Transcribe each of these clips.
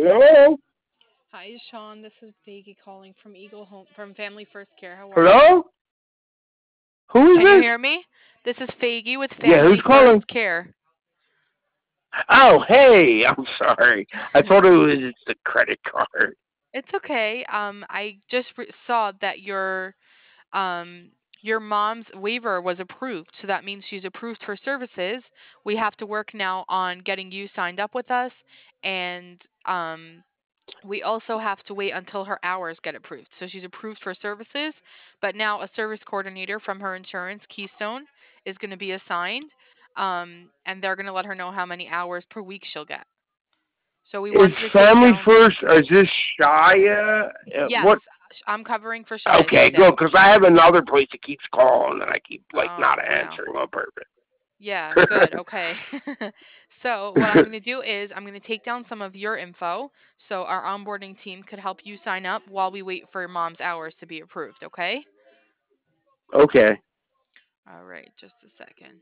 Hello? Hi, Sean. This is Peggy calling from Eagle Home from Family First Care. How are you? Hello? Who is Can you this? hear me? This is Faggy with Yeah, who's Family calling? First Care. Oh, hey, I'm sorry. I thought it was just a credit card. It's okay. I just saw that your mom's waiver was approved, so that means she's approved for services. We have to work now on getting you signed up with us, and we also have to wait until her hours get approved. So she's approved for services, but now a service coordinator from her insurance, Keystone, is going to be assigned, and they're going to let her know how many hours per week she'll get. So we Is wanted to take Family down. First, or is this Shia? What? Yes, I'm covering for Shia Okay, good, today. because I have another place that keeps calling, and I keep, not Oh, wow. answering on purpose. Yeah, good. Okay. So, what I'm going to do is I'm going to take down some of your info so our onboarding team could help you sign up while we wait for mom's hours to be approved, okay? Okay. All right, just a second.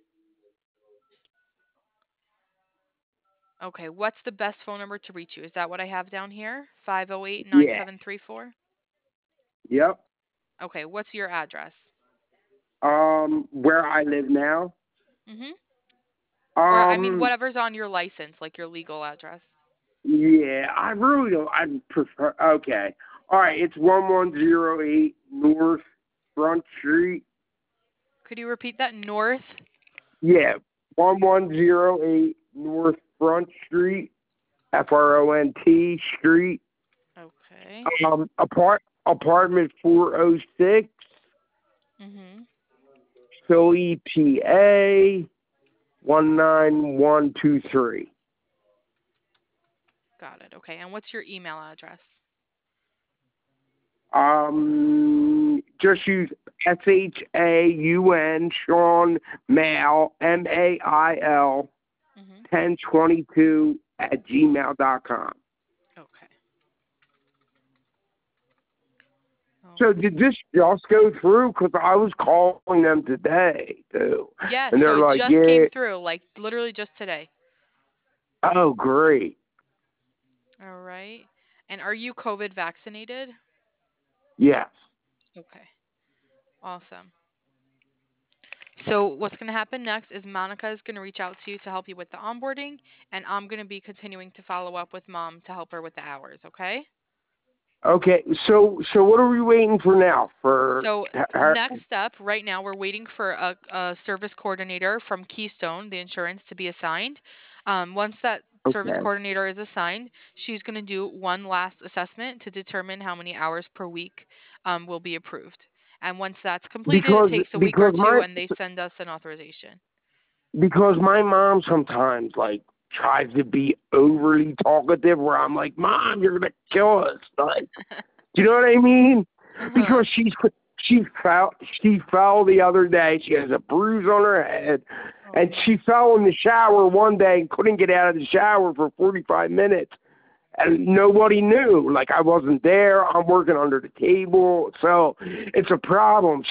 Okay, what's the best phone number to reach you? Is that what I have down here? 508 Yeah. 9734. Yep. Okay, what's your address? Where I live now? Mhm. Or I mean Um, whatever's on your license, like your legal address. yeah, I really don't, I prefer, okay. Alright, it's 1108 North Front Street. Could you repeat that? North? Yeah, 1108 North Front Street, Front Street. Okay. Apartment 406, Mhm. Philly, PA 19123. Got it. Okay. And what's your email address? Just use SHAUN Sean Mail MAIL Mhm. 1022 at gmail.com. Okay. So Okay. did this just go through? Because I was calling them today too, Yes, and so they're it like, just came "Yeah, through like literally just today. oh great, All right. And are you COVID vaccinated? yes, Okay. Awesome. So what's going to happen next is Monica is going to reach out to you to help you with the onboarding, and I'm going to be continuing to follow up with mom to help her with the hours, okay? okay." So what are we waiting for now? For So her? next step, right now, we're waiting for a service coordinator from Keystone, the insurance, to be assigned. Once that service Okay, coordinator is assigned, she's going to do one last assessment to determine how many hours per week will be approved. And once that's completed, it because takes a week or because two, my and they send us an authorization. because my mom sometimes like tries to be overly talkative, where I'm like, "Mom, you're gonna kill us." Like, do you know what I mean? Uh-huh. Because she fell she fell the other day. She has a bruise on her head, and Oh. she fell in the shower one day and couldn't get out of the shower for 45 minutes, and nobody knew. Like I wasn't there. I'm working under the table, so it's a problem.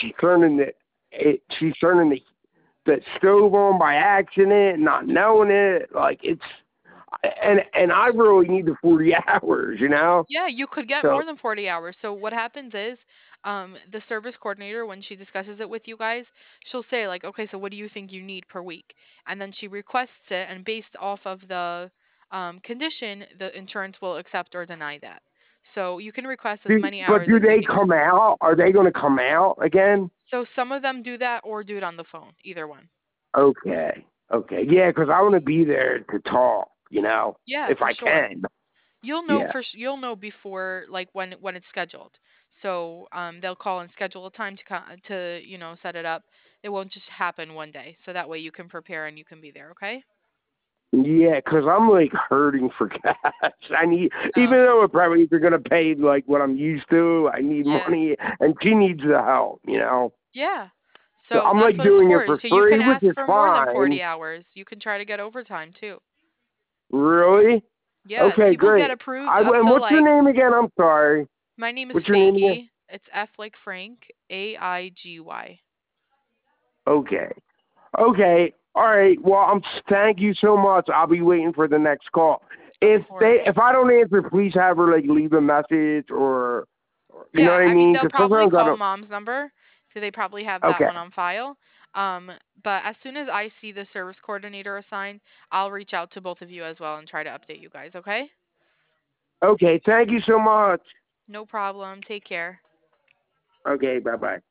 She's turning the stove on by accident, not knowing it. Like it's and I really need the 40 hours, you know. Yeah, you could get So more than 40 hours. So what happens is, the service coordinator, when she discusses it with you guys, she'll say like, okay, so what do you think you need per week? And then she requests it, and based off of the condition, the insurance will accept or deny that. So you can request as many But hours do as you they need. come out? Are they going to come out again? So some of them do that or do it on the phone, either one. Okay. Okay. Yeah, because I want to be there to talk, you know, Yeah, if for I sure. can. You'll know Yeah. you'll know before like when it's scheduled. So they'll call and schedule a time to set it up. It won't just happen one day. So that way you can prepare and you can be there. Okay. Yeah, because I'm like hurting for cash. I need, Oh even though it probably they're going to pay like what I'm used to, I need yeah, money, and she needs the help, you know. yeah. So So I'm that's like what it's doing it for. for So you can free, which ask is for more than fine. 40 hours. You can try to get overtime too. Really? Yeah, Okay, people get great. approved up And to what's your like. name again? I'm sorry. My name is What's your name again? Faggy. It's F like Frank, AIGY. Okay. Okay. All right. Well, thank you so much. I'll be waiting for the next call. Of course. if I don't answer, please have her like leave a message or you know Yeah, what I I mean, mean? they'll Because probably sometimes I call don't. mom's number, so they probably have that Okay. one on file. But as soon as I see the service coordinator assigned, I'll reach out to both of you as well and try to update you guys, okay? Okay. Thank you so much. No problem. Take care. Okay. Bye bye.